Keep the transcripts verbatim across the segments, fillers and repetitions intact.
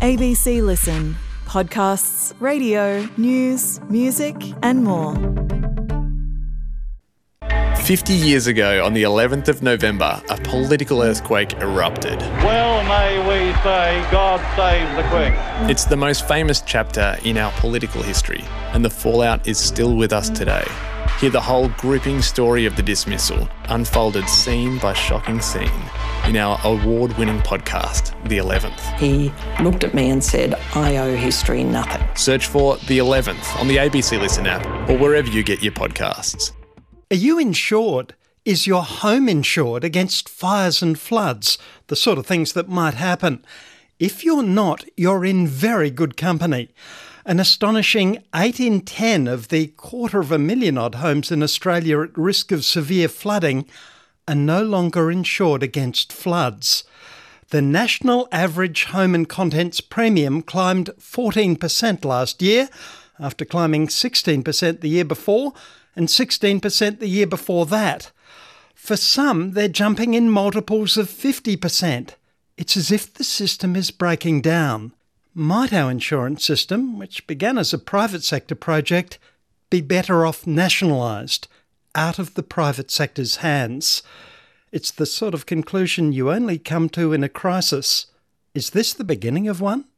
A B C Listen. Podcasts, radio, news, music and more. Fifty years ago, on the eleventh of November, a political earthquake erupted. Well, may we say, God save the Queen. It's the most famous chapter in our political history, and the fallout is still with us today. Hear the whole gripping story of the dismissal, unfolded scene by shocking scene, in our award-winning podcast, The eleventh. He looked at me and said, I owe history nothing. Search for The eleventh on the A B C Listen app or wherever you get your podcasts. Are you insured? Is your home insured against fires and floods, the sort of things that might happen? If you're not, you're in very good company. An astonishing eight in ten of the quarter of a million odd homes in Australia at risk of severe flooding are no longer insured against floods. The national average home and contents premium climbed fourteen percent last year, after climbing sixteen percent the year before and sixteen percent the year before that. For some, they're jumping in multiples of fifty percent. It's as if the system is breaking down. Might our insurance system, which began as a private sector project, be better off nationalised, out of the private sector's hands? It's the sort of conclusion you only come to in a crisis. Is this the beginning of one?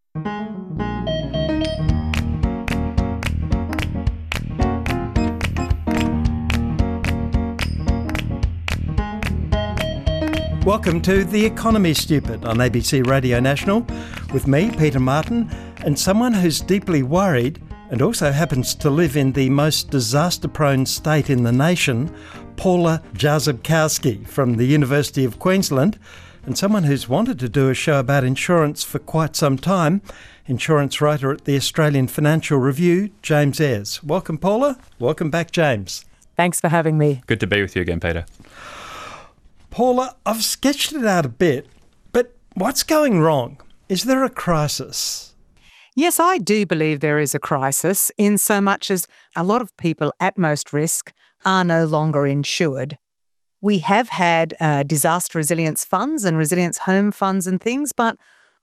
Welcome to The Economy Stupid on A B C Radio National, with me, Peter Martin, and someone who's deeply worried and also happens to live in the most disaster-prone state in the nation, Paula Jaszybkowski from the University of Queensland, and someone who's wanted to do a show about insurance for quite some time, insurance writer at the Australian Financial Review, James Ayres. Welcome, Paula. Welcome back, James. Thanks for having me. Good to be with you again, Peter. Paula, I've sketched it out a bit, but what's going wrong? Is there a crisis? Yes, I do believe there is a crisis, in so much as a lot of people at most risk are no longer insured. We have had uh, disaster resilience funds and resilience home funds and things, but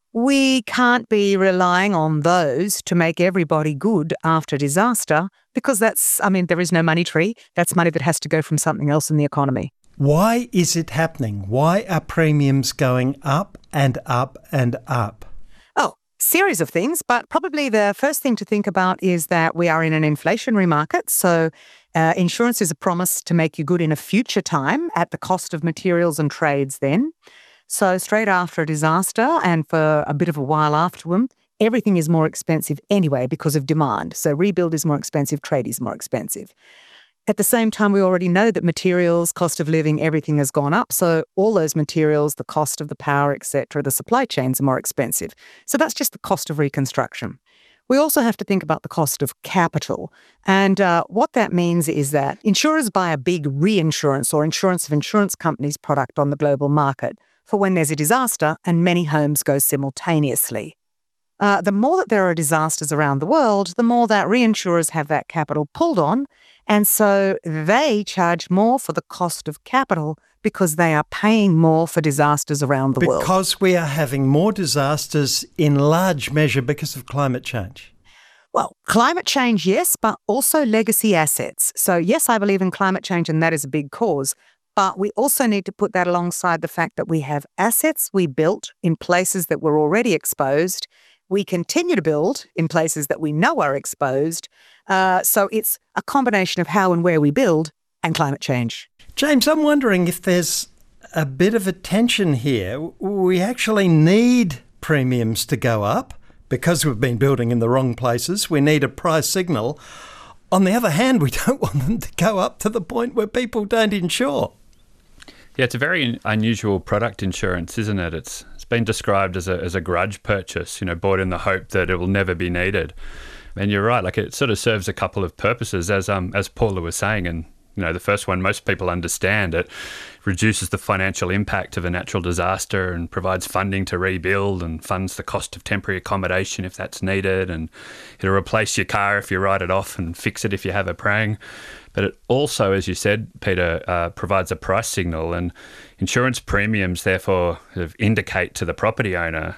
we can't be relying on those to make everybody good after disaster, because that's, I mean, there is no money tree. That's money that has to go from something else in the economy. Why is it happening? Why are premiums going up and up and up? Oh, series of things, but probably the first thing to think about is that we are in an inflationary market. So uh, insurance is a promise to make you good in a future time at the cost of materials and trades then. So straight after a disaster and for a bit of a while afterward, everything is more expensive anyway because of demand. So rebuild is more expensive, trade is more expensive. At the same time, we already know that materials, cost of living, everything has gone up. So all those materials, the cost of the power, et cetera, the supply chains are more expensive. So that's just the cost of reconstruction. We also have to think about the cost of capital. And uh, what that means is that insurers buy a big reinsurance or insurance of insurance companies product on the global market for when there's a disaster and many homes go simultaneously. Uh, the more that there are disasters around the world, the more that reinsurers have that capital pulled on. And so they charge more for the cost of capital because they are paying more for disasters around the world. Because we are having more disasters in large measure because of climate change. Well, climate change, yes, but also legacy assets. So yes, I believe in climate change and that is a big cause. But we also need to put that alongside the fact that we have assets we built in places that were already exposed. We continue to build in places that we know are exposed. Uh, so it's a combination of how and where we build and climate change. James, I'm wondering if there's a bit of a tension here. We actually need premiums to go up because we've been building in the wrong places. We need a price signal. On the other hand, we don't want them to go up to the point where people don't insure. Yeah, it's a very unusual product, insurance, isn't it? It's it's been described as a as a grudge purchase, you know, bought in the hope that it will never be needed. And you're right, like it sort of serves a couple of purposes, as um as Paula was saying, and you know, the first one most people understand. It reduces the financial impact of a natural disaster and provides funding to rebuild and funds the cost of temporary accommodation if that's needed, and it'll replace your car if you write it off and fix it if you have a prang. But it also, as you said, Peter, uh, provides a price signal, and insurance premiums therefore sort of indicate to the property owner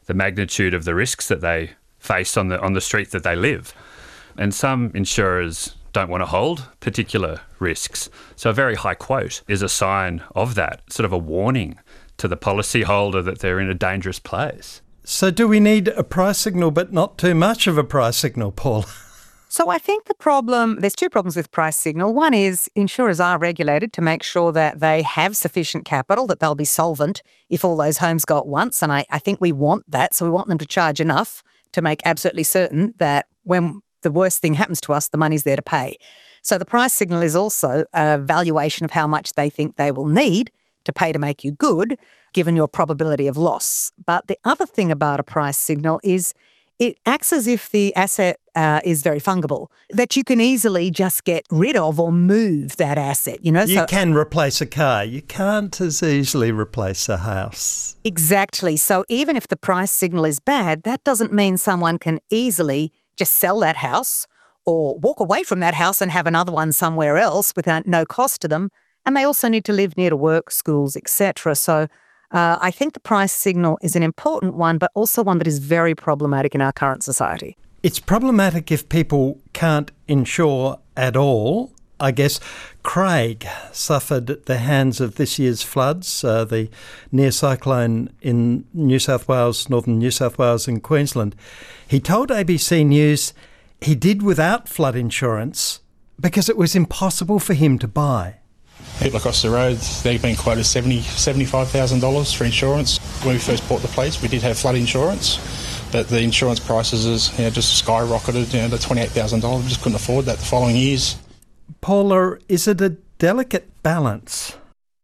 the magnitude of the risks that they face on the on the street that they live. And some insurers don't want to hold particular risks. So a very high quote is a sign of that, sort of a warning to the policyholder that they're in a dangerous place. So do we need a price signal but not too much of a price signal, Paul? So I think the problem, there's two problems with price signal. One is insurers are regulated to make sure that they have sufficient capital, that they'll be solvent if all those homes go at once. And I, I think we want that. So we want them to charge enough to make absolutely certain that when the worst thing happens to us, the money's there to pay. So the price signal is also a valuation of how much they think they will need to pay to make you good, given your probability of loss. But the other thing about a price signal is it acts as if the asset uh, is very fungible, that you can easily just get rid of or move that asset. You know, You so, can replace a car. You can't as easily replace a house. Exactly. So even if the price signal is bad, that doesn't mean someone can easily just sell that house or walk away from that house and have another one somewhere else without no cost to them. And they also need to live near to work, schools, et cetera. So uh, I think the price signal is an important one, but also one that is very problematic in our current society. It's problematic if people can't insure at all. I guess Craig suffered at the hands of this year's floods, uh, the near cyclone in New South Wales, northern New South Wales and Queensland. He told A B C News he did without flood insurance because it was impossible for him to buy. People across the road, they've been quoted seventy thousand dollars, seventy-five thousand dollars for insurance. When we first bought the place, we did have flood insurance, but the insurance prices has, you know, just skyrocketed, you know, to twenty-eight thousand dollars. We just couldn't afford that the following years. Paula, is it a delicate balance?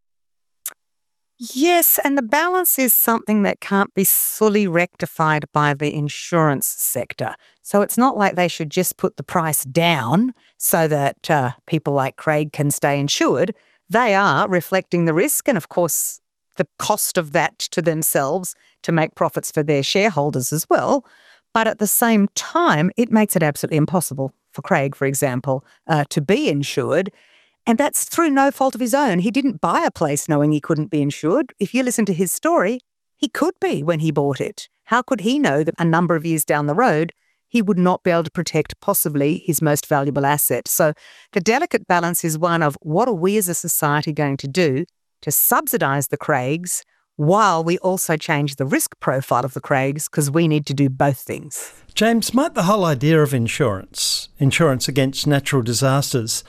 Yes, and the balance is something that can't be fully rectified by the insurance sector. So it's not like they should just put the price down so that uh, people like Craig can stay insured. They are reflecting the risk and, of course, the cost of that to themselves to make profits for their shareholders as well. But at the same time, it makes it absolutely impossible for Craig, for example, uh, to be insured. And that's through no fault of his own. He didn't buy a place knowing he couldn't be insured. If you listen to his story, he could be when he bought it. How could he know that a number of years down the road, he would not be able to protect possibly his most valuable asset? So the delicate balance is one of what are we as a society going to do to subsidise the Craigs while we also change the risk profile of the Craigs, because we need to do both things. James, might the whole idea of insurance, insurance against natural disasters,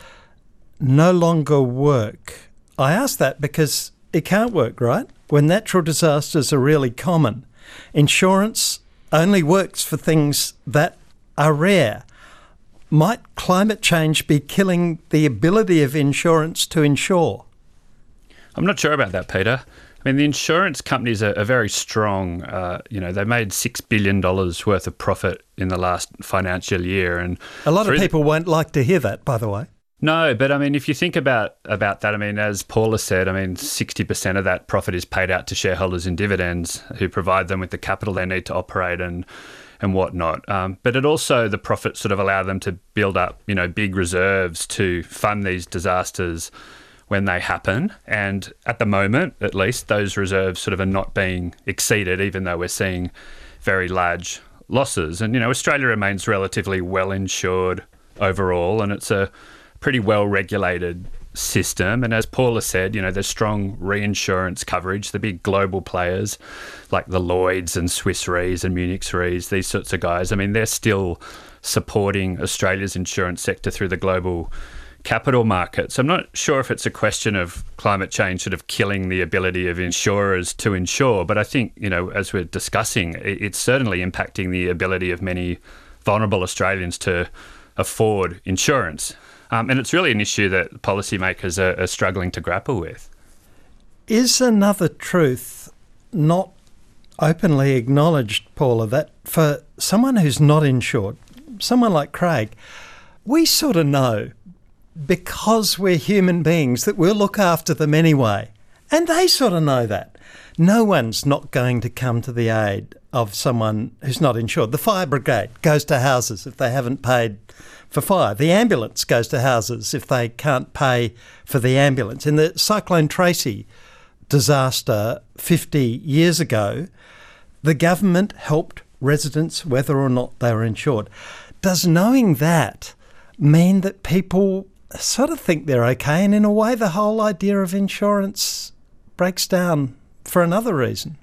no longer work? I ask that because it can't work, right? When natural disasters are really common, insurance only works for things that are rare. Might climate change be killing the ability of insurance to insure? I'm not sure about that, Peter. I mean, the insurance companies are, are very strong. Uh, you know, they made six billion dollars worth of profit in the last financial year. And a lot of people won't like to hear that, by the way. No, but I mean, if you think about, about that, I mean, as Paula said, I mean, sixty percent of that profit is paid out to shareholders in dividends who provide them with the capital they need to operate and and whatnot. Um, but it also, the profits sort of allow them to build up, you know, big reserves to fund these disasters when they happen. And at the moment, at least, those reserves sort of are not being exceeded, even though we're seeing very large losses. And, you know, Australia remains relatively well insured overall, and it's a pretty well-regulated system. And as Paula said, you know, there's strong reinsurance coverage. The big global players like the Lloyds and Swiss Re's and Munich Re's, these sorts of guys, I mean, they're still supporting Australia's insurance sector through the global capital markets. I'm not sure if it's a question of climate change sort of killing the ability of insurers to insure, but I think, you know, as we're discussing, it's certainly impacting the ability of many vulnerable Australians to afford insurance. Um, and it's really an issue that policymakers are, are struggling to grapple with. Is another truth not openly acknowledged, Paula, that for someone who's not insured, someone like Craig, we sort of know because we're human beings that we'll look after them anyway. And they sort of know that. No one's not going to come to the aid of someone who's not insured. The fire brigade goes to houses if they haven't paid for fire. The ambulance goes to houses if they can't pay for the ambulance. In the Cyclone Tracy disaster fifty years ago, The government helped residents whether or not they were insured. Does knowing that mean that people sort of think they're okay, and in a way the whole idea of insurance breaks down for another reason?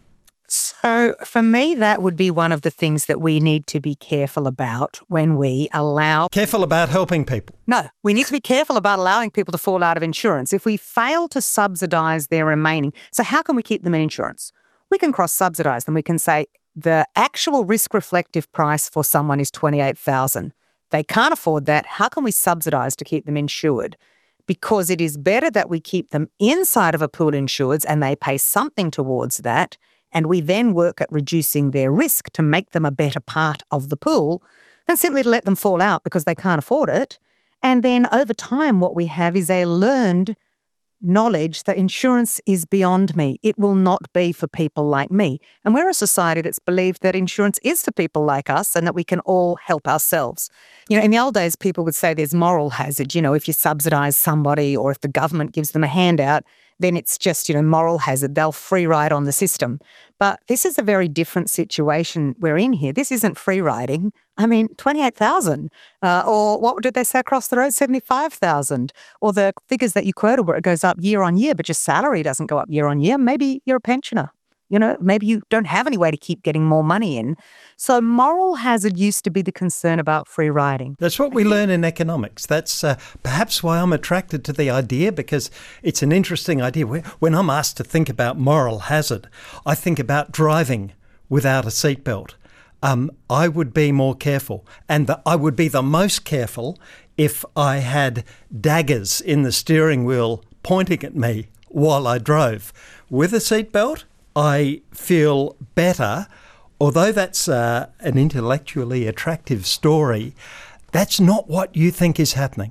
So for me, that would be one of the things that we need to be careful about when we allow... Careful about helping people? No, we need to be careful about allowing people to fall out of insurance. If we fail to subsidise their remaining... So how can we keep them in insurance? We can cross-subsidise them. We can say the actual risk-reflective price for someone is twenty-eight thousand dollars. They can't afford that. How can we subsidise to keep them insured? Because it is better that we keep them inside of a pool insureds and they pay something towards that, and we then work at reducing their risk to make them a better part of the pool, than simply to let them fall out because they can't afford it. And then over time, what we have is a learned knowledge that insurance is beyond me. It will not be for people like me. And we're a society that's believed that insurance is for people like us and that we can all help ourselves. You know, in the old days, people would say there's moral hazard. You know, if you subsidise somebody or if the government gives them a handout, then it's just, you know, moral hazard. They'll free ride on the system. But this is a very different situation we're in here. This isn't free riding. I mean, twenty-eight thousand uh, or what did they say across the road? seventy-five thousand, or the figures that you quoted where it goes up year on year, but your salary doesn't go up year on year. Maybe you're a pensioner. You know, maybe you don't have any way to keep getting more money in. So moral hazard used to be the concern about free riding. That's what we learn in economics. That's uh, perhaps why I'm attracted to the idea, because it's an interesting idea. When I'm asked to think about moral hazard, I think about driving without a seatbelt. Um, I would be more careful, and the, I would be the most careful if I had daggers in the steering wheel pointing at me while I drove. With a seatbelt, I feel better. Although that's uh, an intellectually attractive story, that's not what you think is happening.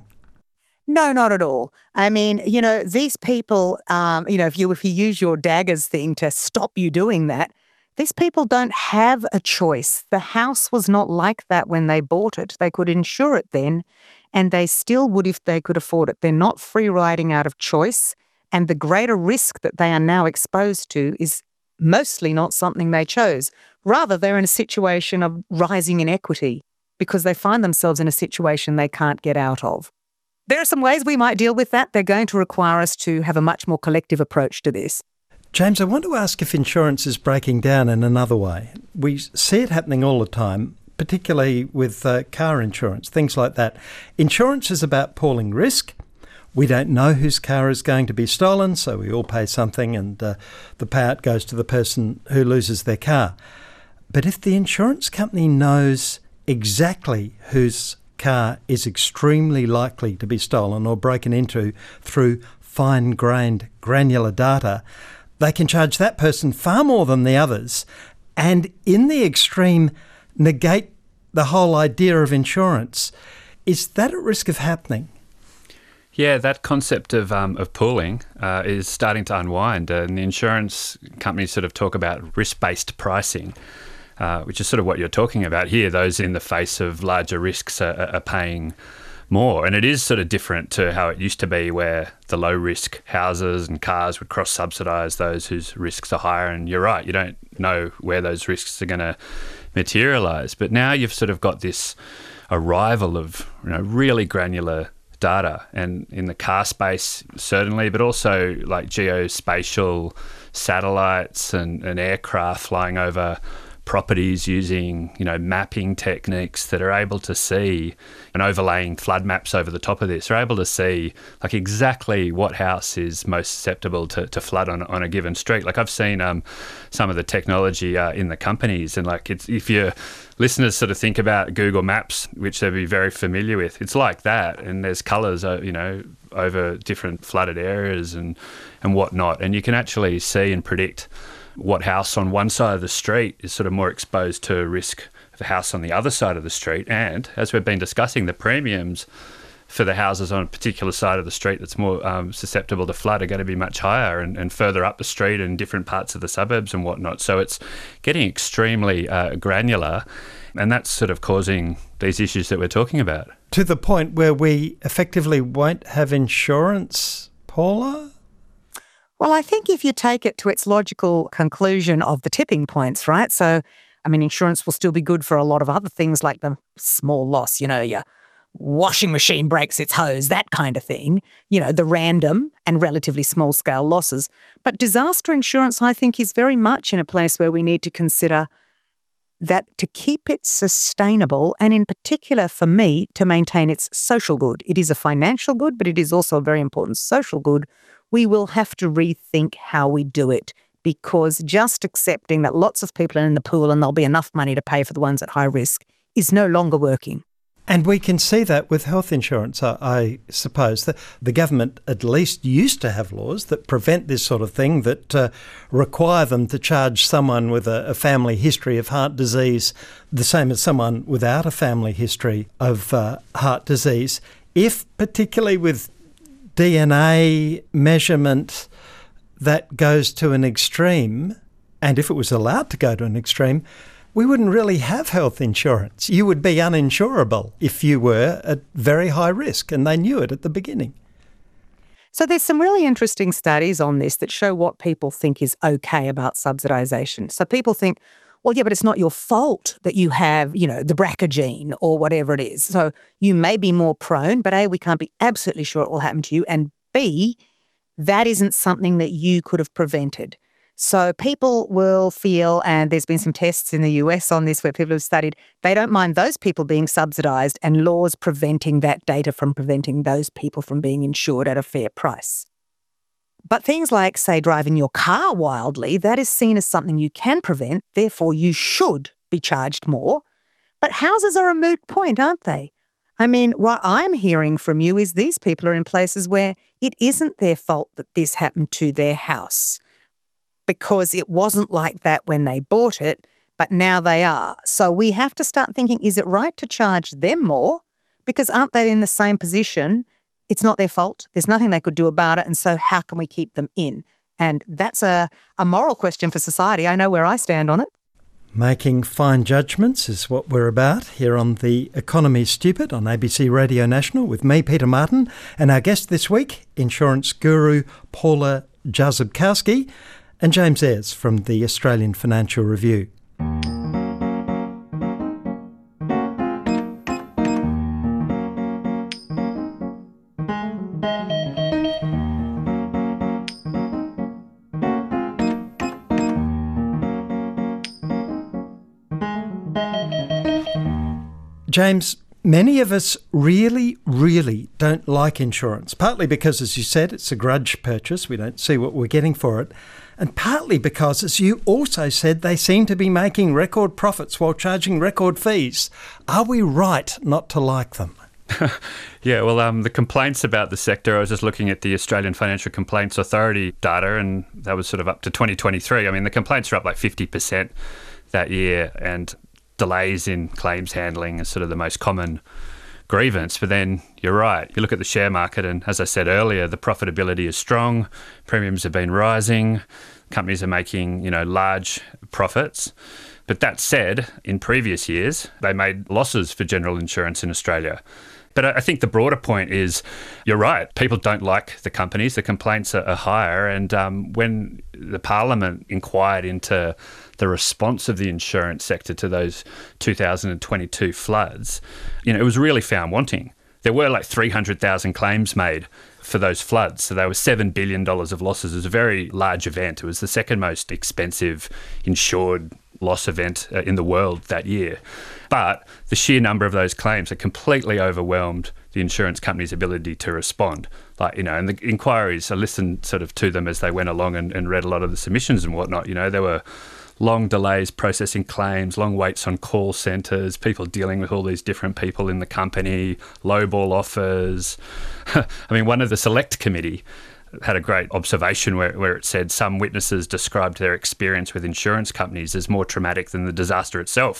No, not at all. I mean, you know, these people, um, you know, if you if you use your daggers thing to stop you doing that, these people don't have a choice. The house was not like that when they bought it. They could insure it then, and they still would if they could afford it. They're not free riding out of choice, and the greater risk that they are now exposed to is mostly not something they chose. Rather, they're in a situation of rising inequity because they find themselves in a situation they can't get out of. There are some ways we might deal with that. They're going to require us to have a much more collective approach to this. James, I want to ask if insurance is breaking down in another way. We see it happening all the time, particularly with uh, car insurance, things like that. Insurance is about pooling risk. We don't know whose car is going to be stolen, so we all pay something and uh, the payout goes to the person who loses their car. But if the insurance company knows exactly whose car is extremely likely to be stolen or broken into through fine-grained granular data, they can charge that person far more than the others and in the extreme negate the whole idea of insurance. Is that at risk of happening? Yeah, that concept of um, of pooling uh, is starting to unwind, uh, and the insurance companies sort of talk about risk-based pricing, uh, which is sort of what you're talking about here. Those in the face of larger risks are, are paying more, and it is sort of different to how it used to be, where the low-risk houses and cars would cross-subsidise those whose risks are higher. And you're right, you don't know where those risks are going to materialise. But now you've sort of got this arrival of, you know, really granular data, and in the car space certainly, but also like geospatial satellites and, and aircraft flying over properties using, you know, mapping techniques that are able to see, and overlaying flood maps over the top of this, are able to see like exactly what house is most susceptible to, to flood on, on a given street. Like I've seen um, some of the technology uh, in the companies, and like it's, if your listeners sort of think about Google Maps, which they'll be very familiar with, it's like that, and there's colours, uh, you know, over different flooded areas and, and whatnot, and you can actually see and predict what house on one side of the street is sort of more exposed to risk of the house on the other side of the street. And as we've been discussing, the premiums for the houses on a particular side of the street that's more um, susceptible to flood are going to be much higher, and, and further up the street in different parts of the suburbs and whatnot. So it's getting extremely uh, granular, and that's sort of causing these issues that we're talking about. To the point where we effectively won't have insurance, Paula? Well, I think if you take it to its logical conclusion of the tipping points, right? So, I mean, insurance will still be good for a lot of other things like the small loss, you know, your washing machine breaks its hose, that kind of thing, you know, the random and relatively small scale losses. But disaster insurance, I think, is very much in a place where we need to consider that to keep it sustainable, and in particular for me, to maintain its social good. It is a financial good, but it is also a very important social good. We will have to rethink how we do it, because just accepting that lots of people are in the pool and there'll be enough money to pay for the ones at high risk is no longer working. And we can see that with health insurance, I, I suppose. The, the government at least used to have laws that prevent this sort of thing, that uh, require them to charge someone with a, a family history of heart disease the same as someone without a family history of uh, heart disease. If, particularly with D N A measurement, that goes to an extreme, and if it was allowed to go to an extreme, we wouldn't really have health insurance. You would be uninsurable if you were at very high risk, and they knew it at the beginning. So there's some really interesting studies on this that show what people think is okay about subsidisation. So people think, well, yeah, but it's not your fault that you have, you know, the B R C A gene or whatever it is. So you may be more prone, but A, we can't be absolutely sure it will happen to you, and B, that isn't something that you could have prevented. So people will feel, and there's been some tests in the U S on this where people have studied, they don't mind those people being subsidised and laws preventing that data from preventing those people from being insured at a fair price. But things like, say, driving your car wildly, that is seen as something you can prevent, therefore you should be charged more. But houses are a moot point, aren't they? I mean, what I'm hearing from you is these people are in places where it isn't their fault that this happened to their house, because it wasn't like that when they bought it, but now they are. So we have to start thinking, is it right to charge them more? Because aren't they in the same position? It's not their fault. There's nothing they could do about it. And so how can we keep them in? And that's a, a moral question for society. I know where I stand on it. Making fine judgments is what we're about here on The Economy Stupid on A B C Radio National with me, Peter Martin, and our guest this week, insurance guru Paula Jaszybkowski, and James Ayres from the Australian Financial Review. James, many of us really, really don't like insurance, partly because, as you said, it's a grudge purchase. We don't see what we're getting for it. And partly because, as you also said, they seem to be making record profits while charging record fees. Are we right not to like them? Yeah, well, um, the complaints about the sector, I was just looking at the Australian Financial Complaints Authority data, and that was sort of up to twenty twenty-three. I mean, the complaints are up like fifty percent that year, and delays in claims handling is sort of the most common grievance. But then you're right, you look at the share market, and as I said earlier, the profitability is strong, premiums have been rising, companies are making, you know, large profits. But that said, in previous years, they made losses for general insurance in Australia. But I think the broader point is, you're right, people don't like the companies, the complaints are, are higher, and um, when the Parliament inquired into the response of the insurance sector to those two thousand twenty-two floods, you know, it was really found wanting. There were like three hundred thousand claims made for those floods. So there were seven billion dollars of losses. It was a very large event. It was the second most expensive insured loss event in the world that year. But the sheer number of those claims had completely overwhelmed the insurance company's ability to respond. Like, you know, and the inquiries, I listened sort of to them as they went along and, and read a lot of the submissions and whatnot. You know, there were long delays processing claims, long waits on call centres, people dealing with all these different people in the company, lowball offers. I mean, one of the select committee had a great observation where, where it said some witnesses described their experience with insurance companies as more traumatic than the disaster itself.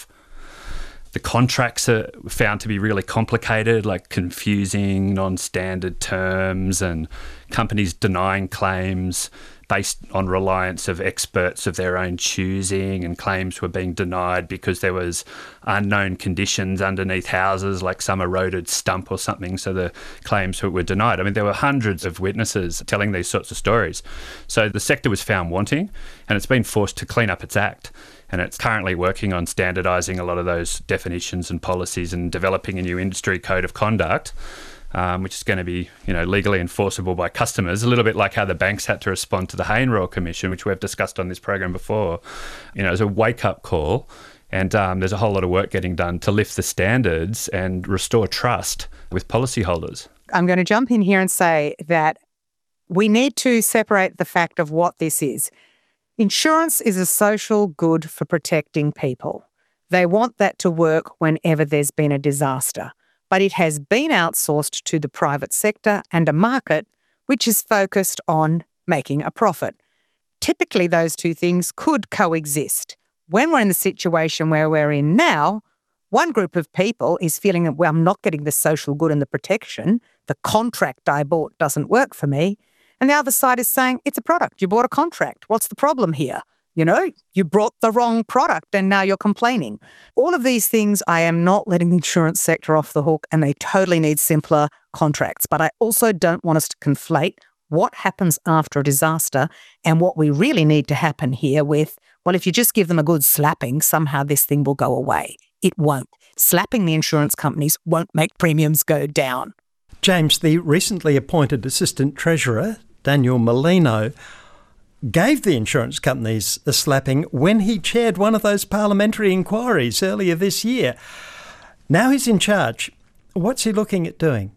The contracts are found to be really complicated, like confusing, non-standard terms, and companies denying claims, based on reliance of experts of their own choosing, and claims were being denied because there was unknown conditions underneath houses, like some eroded stump or something, so the claims were denied. I mean, there were hundreds of witnesses telling these sorts of stories. So the sector was found wanting, and it's been forced to clean up its act. And it's currently working on standardising a lot of those definitions and policies and developing a new industry code of conduct, um, which is going to be, you know, legally enforceable by customers, a little bit like how the banks had to respond to the Hayne Royal Commission, which we've discussed on this program before. You know, as a wake-up call, and um, there's a whole lot of work getting done to lift the standards and restore trust with policyholders. I'm going to jump in here and say that we need to separate the fact of what this is. Insurance is a social good for protecting people. They want that to work whenever there's been a disaster. But it has been outsourced to the private sector and a market which is focused on making a profit. Typically, those two things could coexist. When we're in the situation where we're in now, one group of people is feeling that, well, I'm not getting the social good and the protection. The contract I bought doesn't work for me. And the other side is saying, it's a product. You bought a contract. What's the problem here? You know, you brought the wrong product and now you're complaining. All of these things, I am not letting the insurance sector off the hook, and they totally need simpler contracts. But I also don't want us to conflate what happens after a disaster and what we really need to happen here with, well, if you just give them a good slapping, somehow this thing will go away. It won't. Slapping the insurance companies won't make premiums go down. James, the recently appointed Assistant Treasurer, Daniel Molino, gave the insurance companies a slapping when he chaired one of those parliamentary inquiries earlier this year. Now he's in charge. What's he looking at doing?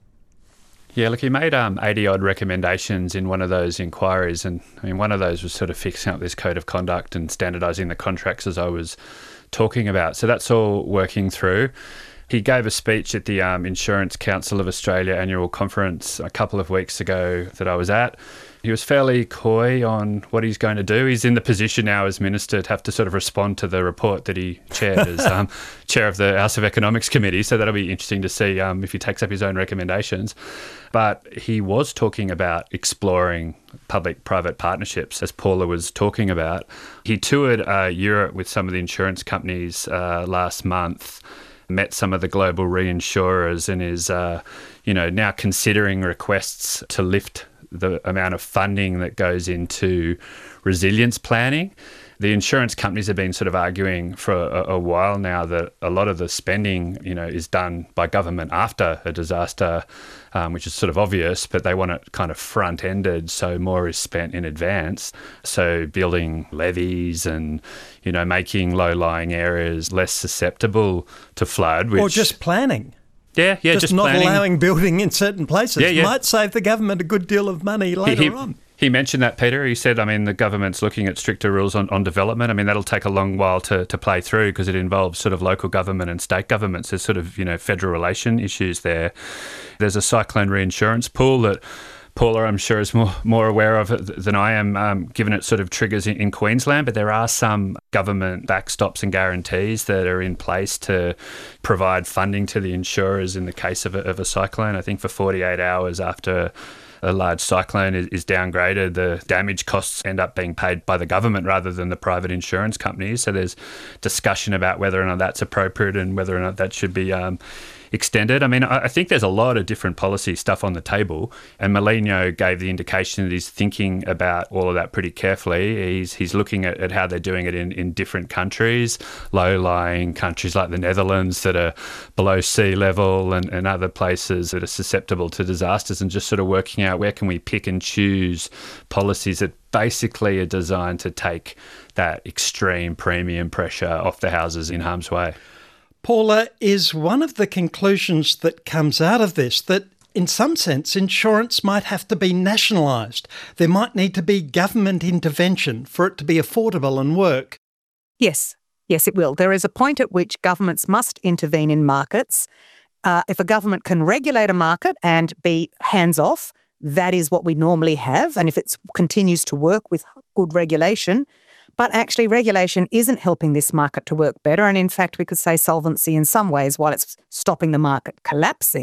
Yeah, look, he made um, eighty-odd recommendations in one of those inquiries, and I mean, one of those was sort of fixing up this code of conduct and standardising the contracts, as I was talking about. So that's all working through. He gave a speech at the um, Insurance Council of Australia annual conference a couple of weeks ago that I was at. He was fairly coy on what he's going to do. He's in the position now as Minister to have to sort of respond to the report that he chaired as um, Chair of the House of Economics Committee. So that'll be interesting to see um, if he takes up his own recommendations. But he was talking about exploring public-private partnerships, as Paula was talking about. He toured uh, Europe with some of the insurance companies uh, last month, met some of the global reinsurers, and is, uh, you know, now considering requests to lift the amount of funding that goes into resilience planning. The insurance companies have been sort of arguing for a, a while now that a lot of the spending, you know, is done by government after a disaster, um, which is sort of obvious, but they want it kind of front-ended, so more is spent in advance. So building levees and, you know, making low-lying areas less susceptible to flood. Which, or just planning. Yeah, yeah, just, just not planning. allowing building in certain places. Yeah, yeah. Might save the government a good deal of money later he, he, on. He mentioned that, Peter. He said, I mean, the government's looking at stricter rules on, on development. I mean, that'll take a long while to, to play through because it involves sort of local government and state governments. There's sort of, you know, federal relation issues there. There's a cyclone reinsurance pool that Paula, I'm sure, is more more aware of it than I am, um, given it sort of triggers in, in Queensland. But there are some government backstops and guarantees that are in place to provide funding to the insurers in the case of a, of a cyclone. I think for forty-eight hours after a large cyclone is, is downgraded, the damage costs end up being paid by the government rather than the private insurance companies. So there's discussion about whether or not that's appropriate and whether or not that should be um, extended. I mean, I think there's a lot of different policy stuff on the table, and Molino gave the indication that he's thinking about all of that pretty carefully. He's he's looking at, at how they're doing it in, in different countries, low-lying countries like the Netherlands that are below sea level, and, and other places that are susceptible to disasters, and just sort of working out where can we pick and choose policies that basically are designed to take that extreme premium pressure off the houses in harm's way. Paula, is one of the conclusions that comes out of this that in some sense insurance might have to be nationalised? There might need to be government intervention for it to be affordable and work? Yes, yes it will. There is a point at which governments must intervene in markets. Uh, if a government can regulate a market and be hands-off, that is what we normally have. And if it continues to work with good regulation, but actually regulation isn't helping this market to work better. And in fact, we could say solvency in some ways, while it's stopping the market collapsing,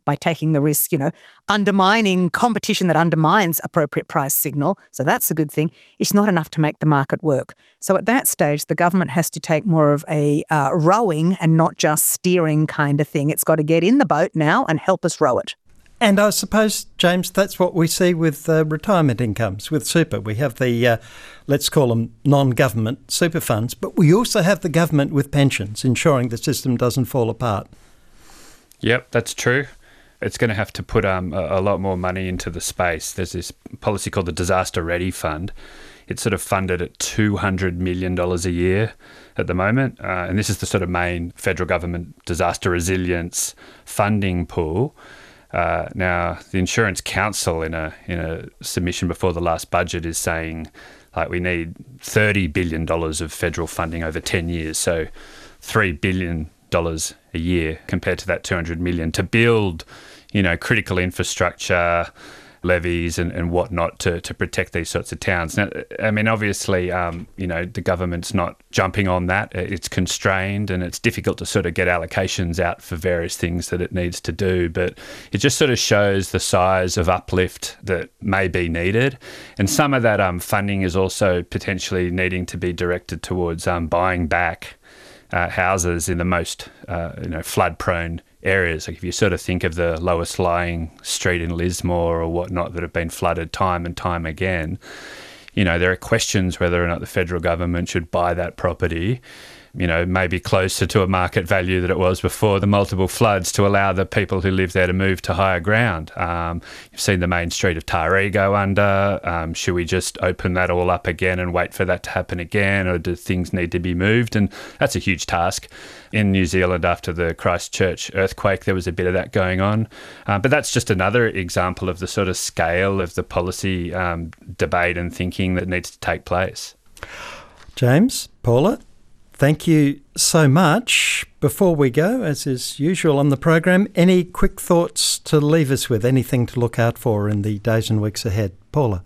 by taking the risk, you know, undermining competition that undermines appropriate price signal. So that's a good thing. It's not enough to make the market work. So at that stage, the government has to take more of a uh, rowing and not just steering kind of thing. It's got to get in the boat now and help us row it. And I suppose, James, that's what we see with uh, retirement incomes, with super. We have the, uh, let's call them non-government super funds, but we also have the government with pensions, ensuring the system doesn't fall apart. Yep, that's true. It's going to have to put um, a, a lot more money into the space. There's this policy called the Disaster Ready Fund. It's sort of funded at two hundred million dollars a year at the moment. Uh, and this is the sort of main federal government disaster resilience funding pool. Uh, now, the Insurance Council in a in a submission before the last budget is saying like we need thirty billion dollars of federal funding over ten years, so three billion dollars a year compared to that two hundred million dollars to build, you know, critical infrastructure, levies and, and whatnot to, to protect these sorts of towns. Now, I mean, obviously, um, you know, the government's not jumping on that. It's constrained and it's difficult to sort of get allocations out for various things that it needs to do. But it just sort of shows the size of uplift that may be needed. And some of that um, funding is also potentially needing to be directed towards um, buying back uh, houses in the most, uh, you know, flood-prone areas. Like if you sort of think of the lowest lying street in Lismore or whatnot that have been flooded time and time again, you know, there are questions whether or not the federal government should buy that property, you know, maybe closer to a market value that it was before the multiple floods to allow the people who live there to move to higher ground. Um, you've seen the main street of Taree go under. Um, should we just open that all up again and wait for that to happen again, or do things need to be moved? And that's a huge task. In New Zealand, after the Christchurch earthquake, there was a bit of that going on. Uh, but that's just another example of the sort of scale of the policy um, debate and thinking that needs to take place. James, Paula, thank you so much. Before we go, as is usual on the program, any quick thoughts to leave us with, anything to look out for in the days and weeks ahead? Paula?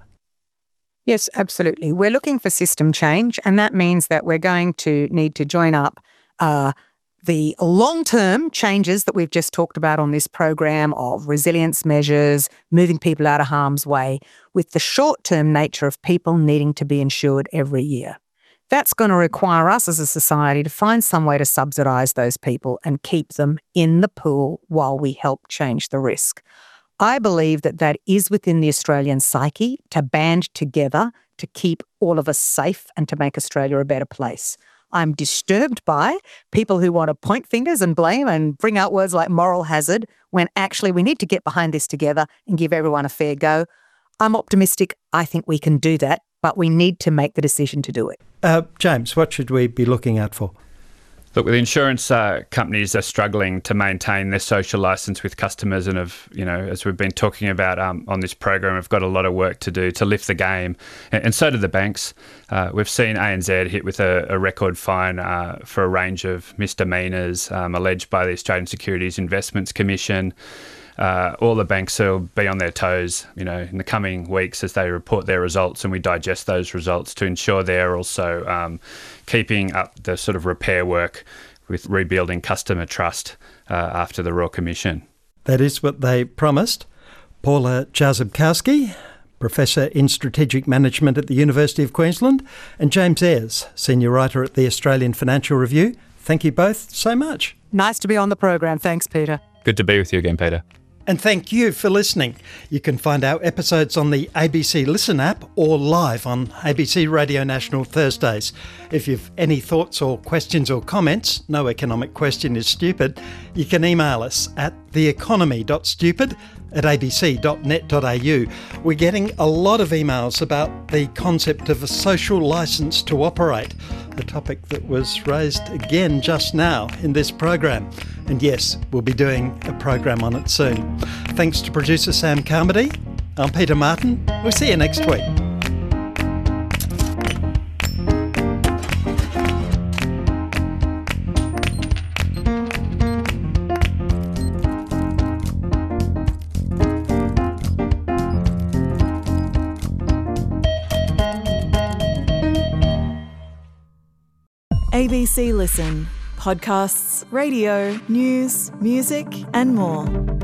Yes, absolutely. We're looking for system change, and that means that we're going to need to join up uh, the long-term changes that we've just talked about on this program of resilience measures, moving people out of harm's way, with the short-term nature of people needing to be insured every year. That's going to require us as a society to find some way to subsidise those people and keep them in the pool while we help change the risk. I believe that that is within the Australian psyche, to band together to keep all of us safe and to make Australia a better place. I'm disturbed by people who want to point fingers and blame and bring out words like moral hazard when actually we need to get behind this together and give everyone a fair go. I'm optimistic. I think we can do that, but we need to make the decision to do it. Uh, James, what should we be looking out for? Look, the insurance uh, companies are struggling to maintain their social licence with customers, and have, you know, as we've been talking about um, on this program, have got a lot of work to do to lift the game, and, and so do the banks. Uh, we've seen A N Z hit with a, a record fine uh, for a range of misdemeanours um, alleged by the Australian Securities Investments Commission. Uh, all the banks will be on their toes, you know, in the coming weeks as they report their results and we digest those results to ensure they're also um, keeping up the sort of repair work with rebuilding customer trust uh, after the Royal Commission. That is what they promised. Paula Jaszybkowski, Professor in Strategic Management at the University of Queensland, and James Ayres, Senior Writer at the Australian Financial Review. Thank you both so much. Nice to be on the program. Thanks, Peter. Good to be with you again, Peter. And thank you for listening. You can find our episodes on the A B C Listen app or live on A B C Radio National Thursdays. If you've any thoughts or questions or comments, no economic question is stupid, you can email us at theeconomy.stupid at a b c dot net dot a u. We're getting a lot of emails about the concept of a social licence to operate, a topic that was raised again just now in this program. And yes, we'll be doing a program on it soon. Thanks to producer Sam Carmody. I'm Peter Martin. We'll see you next week. A B C Listen. Podcasts, radio, news, music, and more.